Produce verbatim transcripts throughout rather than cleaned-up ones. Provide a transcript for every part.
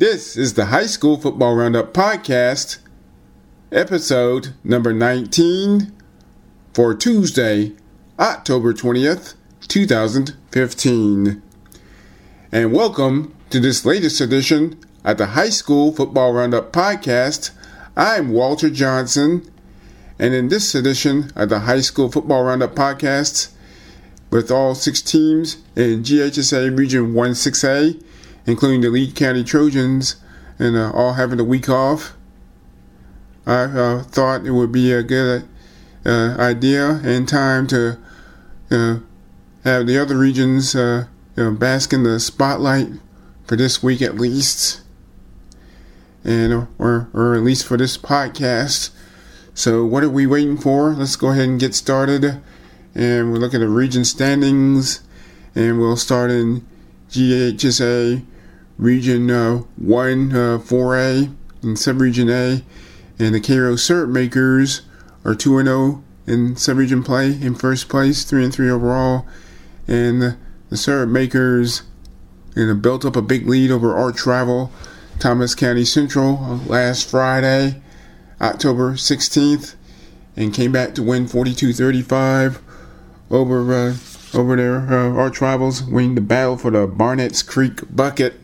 This is the High School Football Roundup Podcast, episode number nineteen for Tuesday, October twentieth, twenty fifteen. And welcome to this latest edition of the High School Football Roundup Podcast. I'm Walter Johnson, and in this edition of the High School Football Roundup Podcast, with all six teams in G H S A Region one six A, including the Lee County Trojans, and uh, all having a week off, I uh, thought it would be a good uh, idea and time to uh, have the other regions uh, you know, bask in the spotlight for this week at least, and or or at least for this podcast. So what are we waiting for? Let's go ahead and get started, and we'll look at the region standings, and we'll start in G H S A Region uh, one, uh, four A, and Subregion A, and the Cairo Syrup Makers are two and oh in Subregion play in first place, three and three overall, and the, the Syrup Makers you know, built up a big lead over arch rival Thomas County Central last Friday, October sixteenth, and came back to win forty-two thirty-five over uh, over their uh, arch rivals, winning the battle for the Barnett's Creek bucket.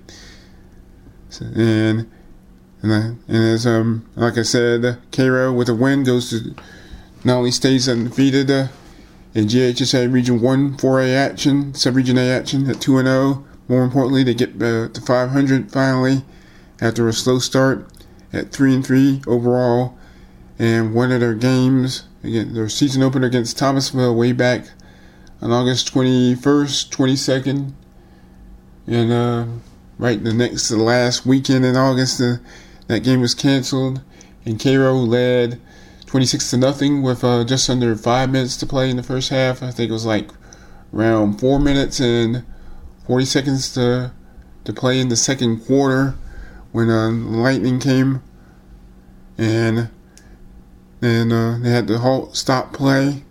And and, I, and as um like I said, Cairo with a win goes to not only stays undefeated uh, in G H S A Region one four A action, Subregion A action at two and oh. More importantly, they get uh, to five hundred finally after a slow start at three and three overall, and one of their games again, their season opener against Thomasville way back on August twenty-first, twenty-second, and uh. Right, the next to the last weekend in August, uh, that game was canceled, and Cairo led twenty-six to nothing with uh, just under five minutes to play in the first half. I think it was like around four minutes and forty seconds to to play in the second quarter when uh, lightning came, and and uh, they had to halt, stop play,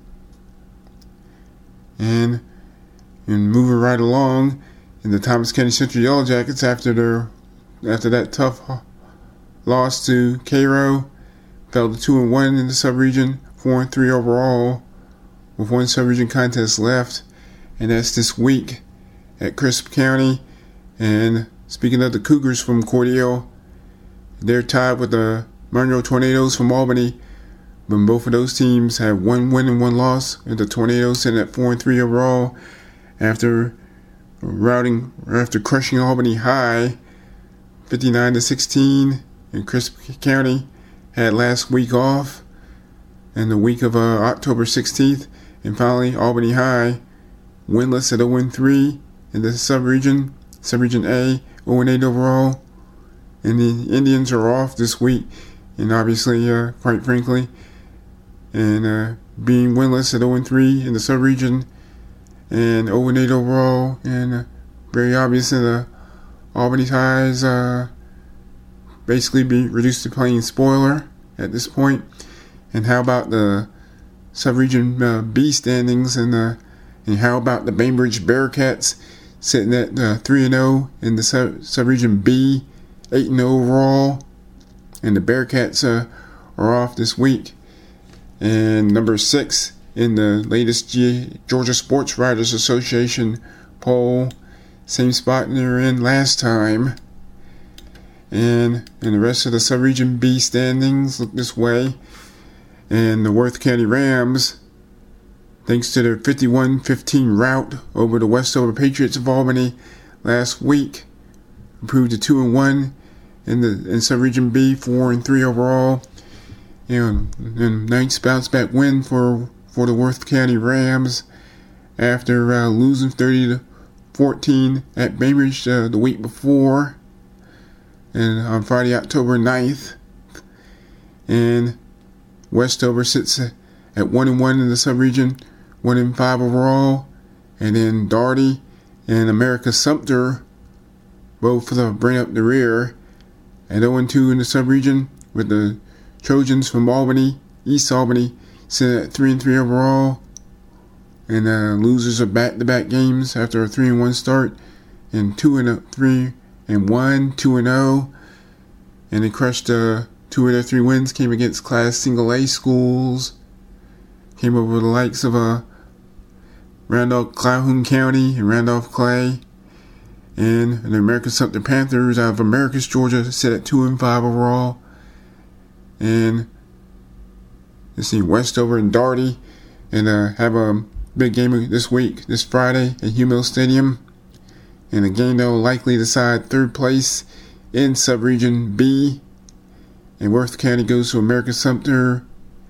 and and moving right along. In the Thomas County Central Yellow Jackets, after their after that tough loss to Cairo, fell to two and one in the subregion, four and three overall, with one subregion contest left, and that's this week at Crisp County. And speaking of the Cougars from Cordele, they're tied with the Monroe Tornadoes from Albany, but both of those teams have one win and one loss, and the Tornadoes sitting at four and three overall after. Routing after crushing Albany High fifty-nine to sixteen, and Crisp County had last week off, and the week of uh, October sixteenth, and finally Albany High winless at oh and three in the subregion, subregion A, oh and eight overall, and the Indians are off this week, and obviously, uh, quite frankly, and uh, being winless at oh and three in the subregion. And oh and eight overall, and uh, very obvious that the Albany Ties uh, basically be reduced to playing spoiler at this point. And how about the subregion uh, B standings, and uh, and how about the Bainbridge Bearcats sitting at uh, three and oh in the sub subregion B, eight and oh overall, and the Bearcats uh, are off this week. And number six in the latest G- Georgia Sports Writers Association poll, same spot they were in last time. And, and the rest of the Subregion B standings look this way. And the Worth County Rams, thanks to their fifty-one fifteen rout over the Westover Patriots of Albany last week, improved to two and one in the in Subregion B, four and three overall. And, and nice bounce back win for for the Worth County Rams after uh, losing thirty to fourteen at Bainbridge uh, the week before, and on Friday, October ninth. And Westover sits at one and one in the subregion, one and five overall, and then Darty and America Sumter both uh, bring up the rear at oh and two in the subregion, with the Trojans from Albany, East Albany, sitting at three and three overall, and uh, losers of back-to-back games after a three and one start, and two and three and one, two and zero and they crushed uh, two of their three wins came against Class Single A schools. Came over the likes of uh, Randolph Calhoun County and Randolph Clay. And the American Sumter Panthers out of Americus, Georgia, sit at two and five overall. And let's see, Westover and Darty, and uh, have a big game this week, this Friday at Humil Stadium. And a game that will likely decide third place in Subregion B. And Worth County goes to American Sumter.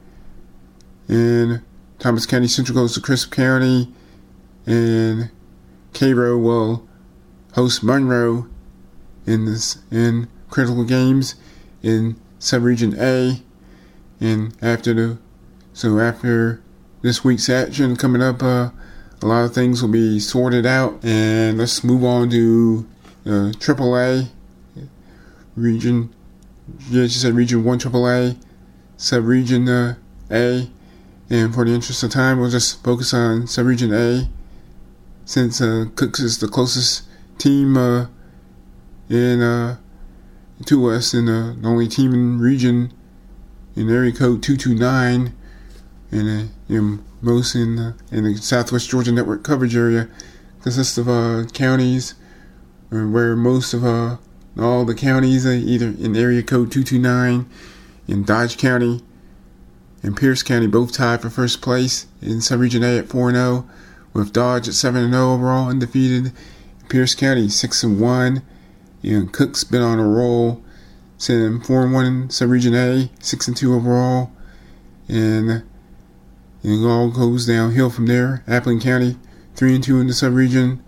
And Thomas County Central goes to Crisp County. And Cairo will host Monroe in this in critical games in Subregion A. And after the so after this week's action coming up, uh, a lot of things will be sorted out. And let's move on to uh, triple A region. Yeah, she said Region One triple A, Subregion uh, A. And for the interest of time, we'll just focus on Subregion A, since uh, Cooks is the closest team uh, in uh, to us, and uh, the only team in region in area code two two nine, and uh, you know, most in uh, in the Southwest Georgia Network coverage area consists of uh, counties, uh, where most of uh, all the counties are either in area code two two nine, in Dodge County and Pierce County both tied for first place in Subregion A at four and oh, with Dodge at seven and oh overall, undefeated. Pierce County six and one. You know, Cook's been on a roll, sitting four and one in Subregion A, six and two overall, and it all goes downhill from there. Appling County three and two in the subregion,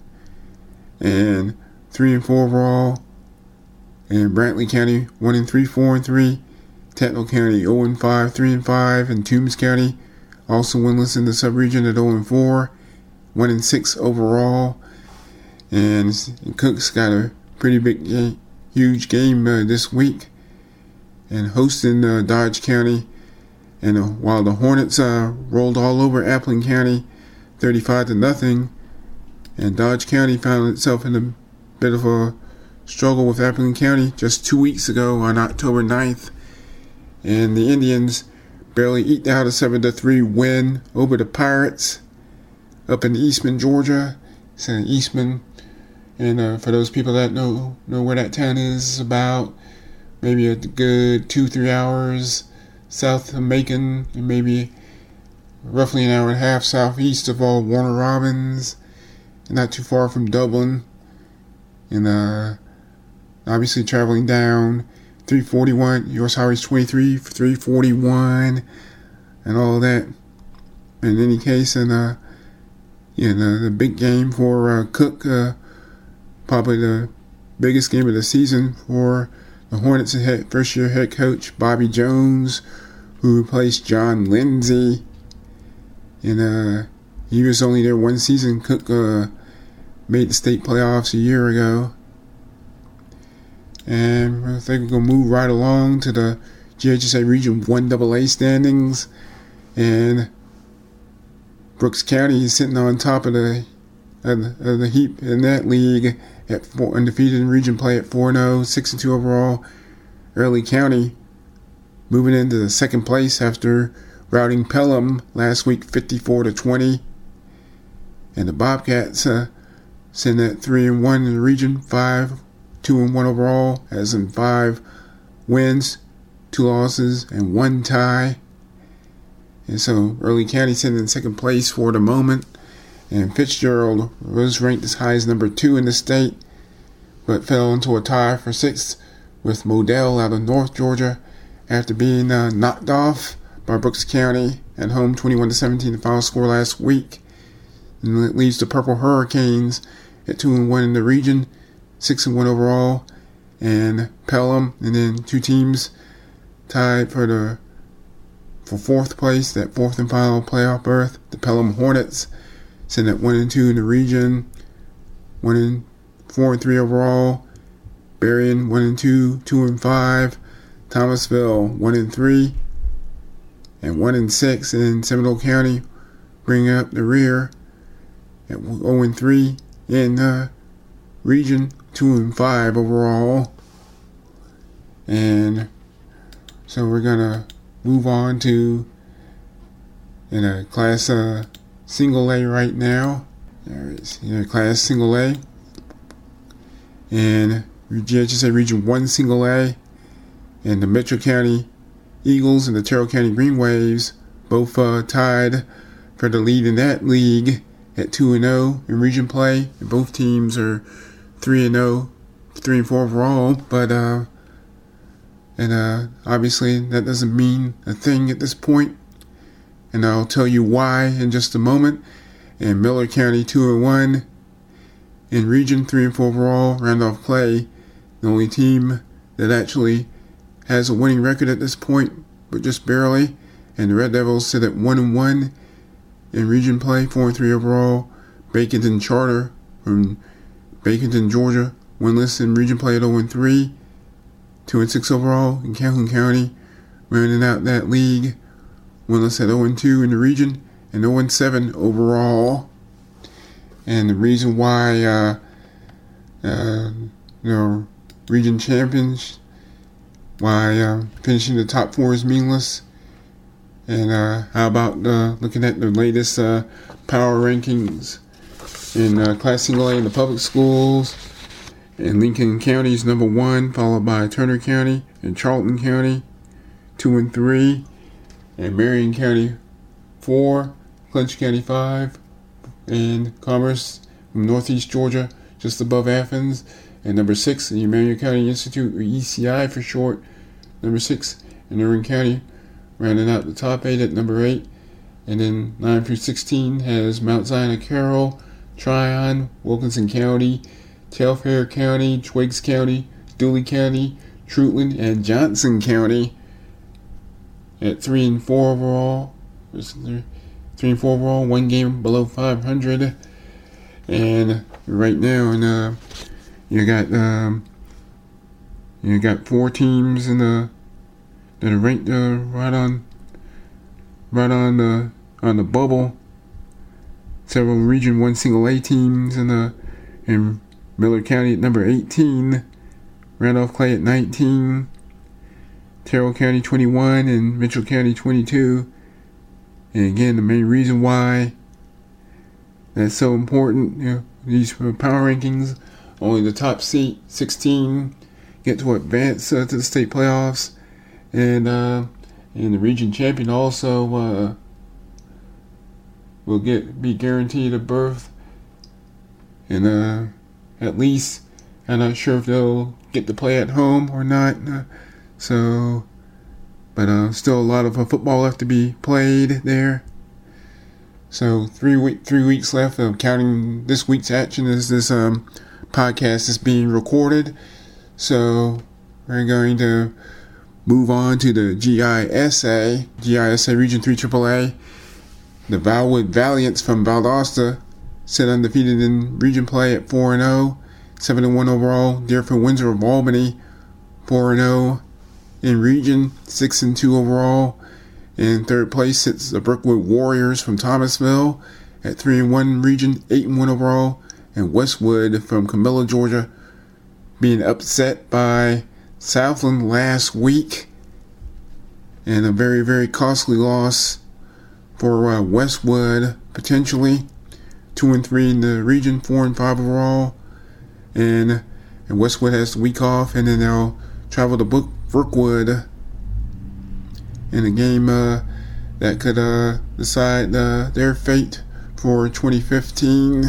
and three and four overall. And Brantley County one and three, four and three. Tatnall County zero and five, three and five, and Toombs County also winless in the subregion at zero and four, one and six overall. And Cook's got a pretty big, game, huge game uh, this week, and hosting uh, Dodge County. And uh, while the Hornets uh, rolled all over Appling County, thirty-five to nothing, and Dodge County found itself in a bit of a struggle with Appling County just two weeks ago on October ninth. And the Indians barely eked out a seven to three win over the Pirates up in Eastman, Georgia. It's in Eastman. And uh, for those people that know know where that town is, about maybe a good two, three hours south of Macon, and maybe roughly an hour and a half southeast of all Warner Robins, and not too far from Dublin. And uh, obviously traveling down three forty-one, U S Highway twenty-three, three forty-one, and all that. In any case, and uh, yeah, the, the big game for uh, Cook, uh, probably the biggest game of the season for the Hornets' head, first-year head coach Bobby Jones, who replaced John Lindsay. And uh, he was only there one season. Cook uh, made the state playoffs a year ago. And I think we're going to move right along to the G H S A Region one double A standings. And Brooks County is sitting on top of the, of the, of the heap in that league at four, undefeated in region play at four and oh, six and two overall. Early County moving into the second place after routing Pelham last week fifty-four to twenty. And the Bobcats uh, sitting at three and one in the region, five two and one overall, as in five wins, two losses, and one tie. And so Early County sitting in second place for the moment. And Fitzgerald was ranked as high as number two in the state, but fell into a tie for sixth with Modell out of North Georgia after being uh, knocked off by Brooks County at home twenty-one to seventeen, the final score last week. And it leaves the Purple Hurricanes at two and one in the region, six and one overall, and Pelham, and then two teams tied for the for fourth place, that fourth and final playoff berth. The Pelham Hornets sitting at one and two in the region, one and four and three overall. Berrien one and two, two and five. Thomasville one and three, and one and six. And Seminole County bringing up the rear at zero and three in the region, two and five overall. And so we're gonna move on to in a class uh, single A right now. There it is. In a class single A. And G H S A Region one single A. And the Metro County Eagles and the Terrell County Green Waves both uh, tied for the lead in that league at two and oh in region play. And both teams are three and oh, three and four overall. But uh, and uh, obviously that doesn't mean a thing at this point. And I'll tell you why in just a moment. And Miller County two and one in region, three and four overall. Randolph Clay, the only team that actually has a winning record at this point, but just barely. And the Red Devils sit at one and one in region play, four and three overall. Baconton Charter from Baconton, Georgia, winless in region play at oh and three, two and six overall. In Calhoun County, rounding out that league, winless at oh and two in the region and oh and seven overall. And the reason why, uh, uh, you know, region champions. Why uh, finishing the top four is meaningless. And uh, how about uh, looking at the latest uh, power rankings in uh, Class Single A in the public schools. And Lincoln County is number one, followed by Turner County and Charlton County, two and three. And Marion County, four. Clinch County, five. And Commerce from Northeast Georgia, just above Athens. And number six, the Marion County Institute, or E C I for short, number six. And Irving County, rounding out the top eight at number eight. And then nine through sixteen has Mount Zion Carroll, Tryon, Wilkinson County, Telfair County, Twiggs County, Dooley County, Trutland, and Johnson County at three and four overall. Three and four overall, one game below five hundred. And right now, in uh, you got um, you got four teams in the that are ranked uh, right on right on the on the bubble. Several Region One Single A teams in the in Miller County at number eighteen, Randolph Clay at nineteen, Terrell County twenty-one, and Mitchell County twenty-two. And again, the main reason why that's so important, you know, these power rankings, only the top seat, sixteen, get to advance uh, to the state playoffs. And, uh, and the region champion also uh, will get be guaranteed a berth. And uh, at least, I'm not sure if they'll get to play at home or not. Uh, so, but uh, still a lot of uh, football left to be played there. So three week, three weeks left of counting this week's action as this um, podcast is being recorded. So we're going to move on to the G I S A, G I S A Region three triple A. The Valwood Valiants from Valdosta sit undefeated in region play at four and oh, seven and one overall. Deerfield Windsor of Albany, four and oh in region, six and two overall. In third place sits the Brookwood Warriors from Thomasville at three and one in region, eight and one overall. And Westwood from Camilla, Georgia, being upset by Southland last week. And a very, very costly loss for uh, Westwood, potentially. Two and three in the region, four and five overall. And, and Westwood has the week off, and then they'll travel to Brook, Brookwood in a game uh, that could uh, decide uh, their fate for twenty fifteen.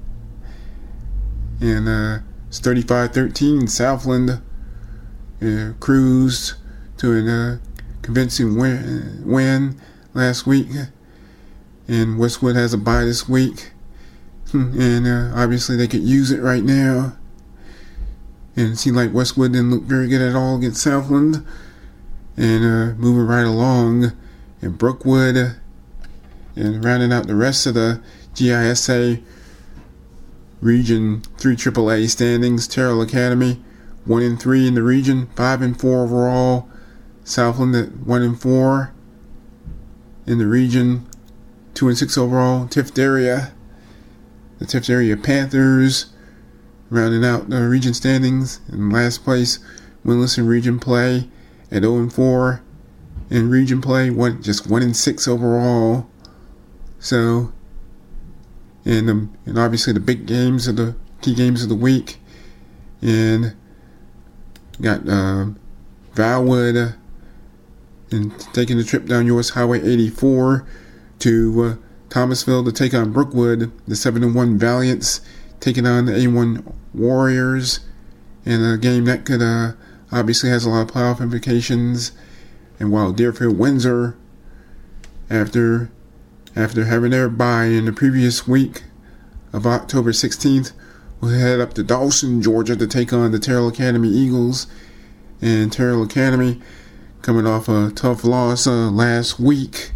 And uh, it's thirty-five thirteen. Southland uh, cruised to a uh, convincing win, win last week. And Westwood has a bye this week. And uh, obviously they could use it right now. And it seemed like Westwood didn't look very good at all against Southland. And uh, moving right along, and Brookwood, and rounding out the rest of the G I S A Region three triple A standings. Terrell Academy, one and three in the region, five and four overall. Southland at one and four in the region, two and six overall. Tift Area, the Tift Area Panthers, rounding out the region standings in last place, winless in region play at oh and four in region play, one just one and six overall. So, and um, and obviously the big games of the key games of the week, and got uh, Valwood uh, and taking the trip down U S Highway eighty-four to uh, Thomasville to take on Brookwood. The seven and one Valiants taking on the A one Warriors, in a game that could uh, obviously has a lot of playoff implications. And while Deerfield Windsor, after after having their bye in the previous week of October sixteenth, will head up to Dawson, Georgia to take on the Terrell Academy Eagles. And Terrell Academy coming off a tough loss uh, last week,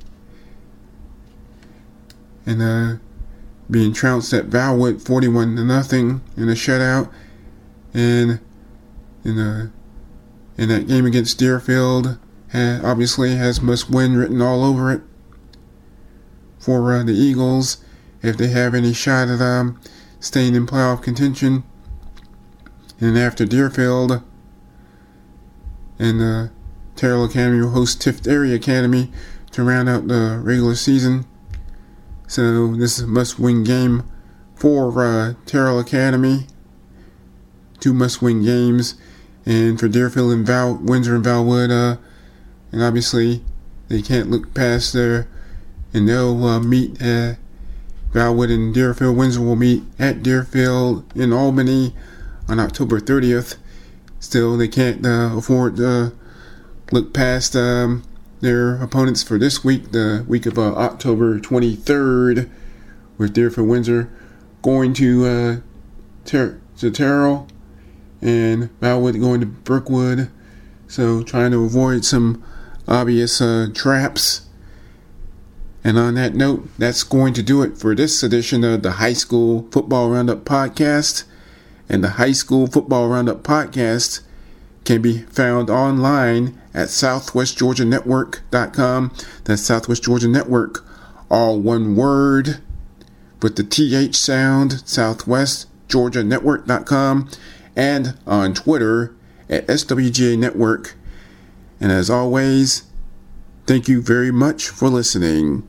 and uh, being trounced at Valwood forty-one to nothing in a shutout. And in a in that game against Deerfield, ha, obviously has must win written all over it for uh, the Eagles if they have any shot at um, staying in playoff contention. And after Deerfield, and uh, Terrell Academy will host Tift Area Academy to round out the regular season. So this is a must-win game for uh, Terrell Academy. Two must-win games, and for Deerfield and Val, Windsor and Valwood, uh, and obviously they can't look past their, and they'll uh, meet. Uh, Valwood and Deerfield. Windsor will meet at Deerfield in Albany on October thirtieth. Still, they can't uh, afford to look past um, their opponents for this week, the week of uh, October twenty-third, with Deerfield Windsor going to uh, Ter- to Terrell, and Valwood going to Brookwood. So trying to avoid some obvious uh, traps. And on that note, that's going to do it for this edition of the High School Football Roundup Podcast. And the High School Football Roundup Podcast can be found online at southwest georgia network dot com. That's Southwest Georgia Network, all one word, with the T H sound, southwest georgia network dot com, and on Twitter at S W G A Network. And as always, thank you very much for listening.